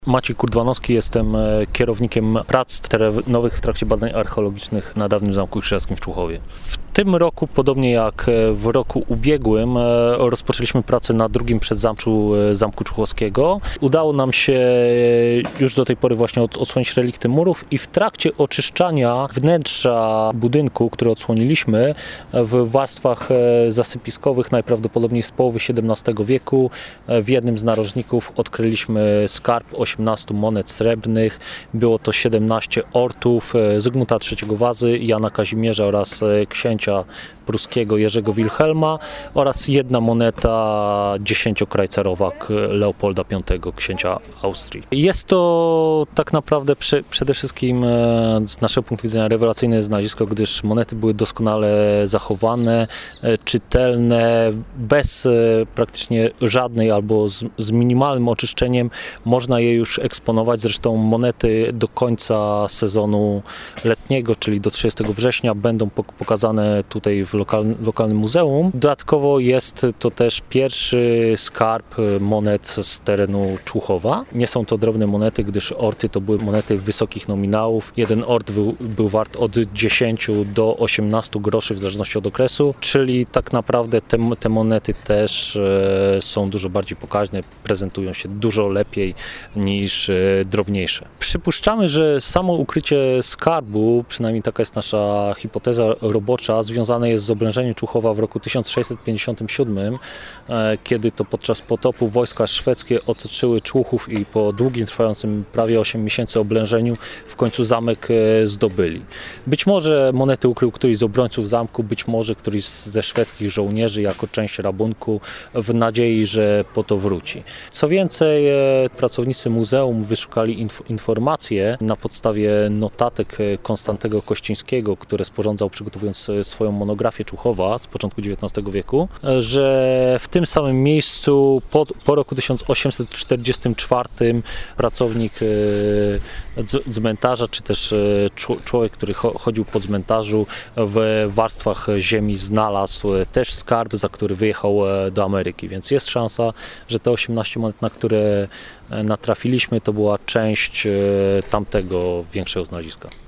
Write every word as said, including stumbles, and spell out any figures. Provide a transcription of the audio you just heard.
Maciej Kurdwanowski, jestem kierownikiem prac terenowych w trakcie badań archeologicznych na dawnym Zamku Krzyżackim w Człuchowie. W tym roku, podobnie jak w roku ubiegłym, rozpoczęliśmy pracę na drugim przedzamczu Zamku Człuchowskiego. Udało nam się już do tej pory właśnie odsłonić relikty murów i w trakcie oczyszczania wnętrza budynku, który odsłoniliśmy, w warstwach zasypiskowych, najprawdopodobniej z połowy siedemnastego wieku, w jednym z narożników odkryliśmy skarb osiemnastu monet srebrnych. Było to siedemnaście ortów Zygmunta trzeciego Wazy, Jana Kazimierza oraz księcia pruskiego Jerzego Wilhelma oraz jedna moneta dziesięciokrajcarowak Leopolda piątego, księcia Austrii. Jest to tak naprawdę prze, przede wszystkim z naszego punktu widzenia rewelacyjne znalezisko, gdyż monety były doskonale zachowane, czytelne, bez praktycznie żadnej albo z, z minimalnym oczyszczeniem można je już eksponować. Zresztą monety do końca sezonu letniego, czyli do trzydziestego września, będą pokazane tutaj w lokalnym, lokalnym muzeum. Dodatkowo jest to też pierwszy skarb monet z terenu Człuchowa. Nie są to drobne monety, gdyż orty to były monety wysokich nominałów. Jeden ort był, był wart od dziesięciu do osiemnastu groszy w zależności od okresu, czyli tak naprawdę te, te monety też e, są dużo bardziej pokaźne, prezentują się dużo lepiej niż e, drobniejsze. Przypuszczamy, że samo ukrycie skarbu, przynajmniej taka jest nasza hipoteza robocza, związane jest z oblężeniem Człuchowa w roku tysiąc sześćset pięćdziesiątym siódmym, e, kiedy to podczas potopu wojska szwedzkie otoczyły Człuchów i po długim, trwającym prawie osiem miesięcy oblężeniu w końcu zamek e, zdobyli. Być może monety ukrył któryś z obrońców zamku, być może któryś ze szwedzkich żołnierzy jako część rabunku w nadziei, że po to wróci. Co więcej, e, pracownicy muzeum wyszukali inf informacje na podstawie notatek Konstantego Kościńskiego, które sporządzał przygotowując swoją monografię Człuchowa z początku dziewiętnastego wieku, że w tym samym miejscu po, po roku tysiąc osiemset czterdziestym czwartym pracownik e, cmentarza, czy też e, człowiek, który cho, chodził po cmentarzu, w warstwach ziemi znalazł też skarb, za który wyjechał do Ameryki, więc jest szansa, że te osiemnaście monet, na które natrafiliśmy, to była część tamtego większego znaleziska.